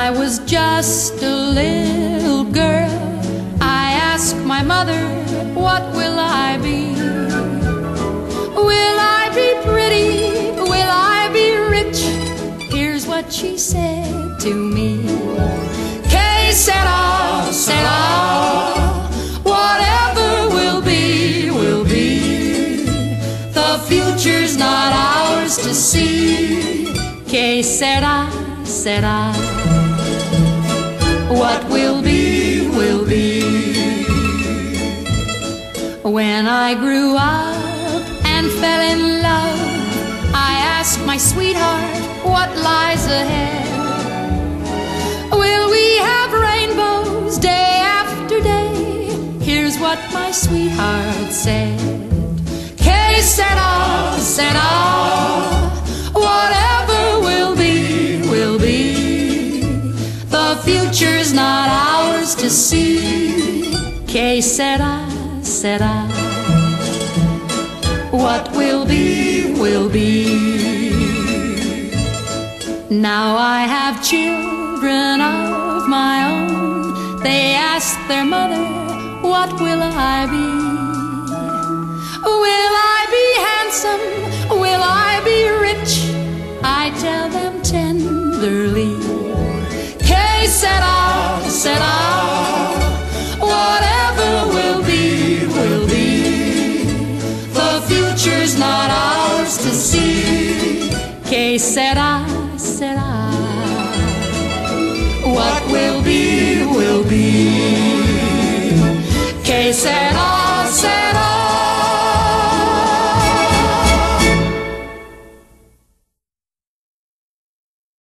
I was just a little girl, I asked my mother, what will I be? Will I be pretty? Will I be rich? Here's what she said to me. Que sera, sera, whatever will be, will be. The future's not ours to see. Que sera, sera, what will be, will be. When I grew up and fell in love, I asked my sweetheart, what lies ahead? Will we have rainbows day after day? Here's what my sweetheart said. Que sera, sera, whatever will be, will be. The future's not ours to see. Que sera, sera, what will be, will be. Now I have children of my own. They ask their mother, what will I be? Will I be handsome? Will I be rich? I tell them tenderly. Que sera, sera, whatever will be, will be. The future's not ours to see. Que sera, sera, what will be, will be.